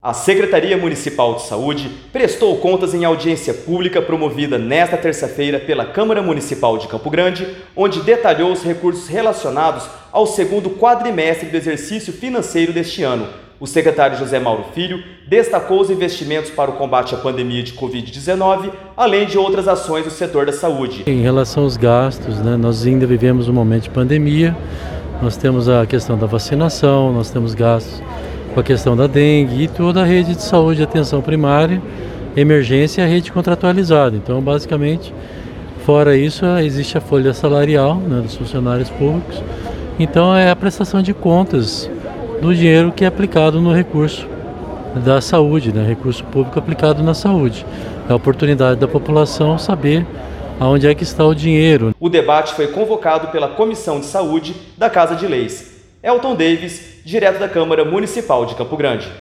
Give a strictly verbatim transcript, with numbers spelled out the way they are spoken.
A Secretaria Municipal de Saúde prestou contas em audiência pública promovida nesta terça-feira pela Câmara Municipal de Campo Grande, onde detalhou os recursos relacionados ao segundo quadrimestre do exercício financeiro deste ano. O secretário José Mauro Filho destacou os investimentos para o combate à pandemia de covid dezenove, além de outras ações do setor da saúde. Em relação aos gastos, né, nós ainda vivemos um momento de pandemia, nós temos a questão da vacinação, nós temos gastos com a questão da dengue e toda a rede de saúde, atenção primária, emergência e a rede contratualizada. Então, basicamente, fora isso, existe a folha salarial, né, dos funcionários públicos. Então, é a prestação de contas do dinheiro que é aplicado no recurso da saúde, né, recurso público aplicado na saúde. É a oportunidade da população saber aonde é que está o dinheiro. O debate foi convocado pela Comissão de Saúde da Casa de Leis. Elton Davis, direto da Câmara Municipal de Campo Grande.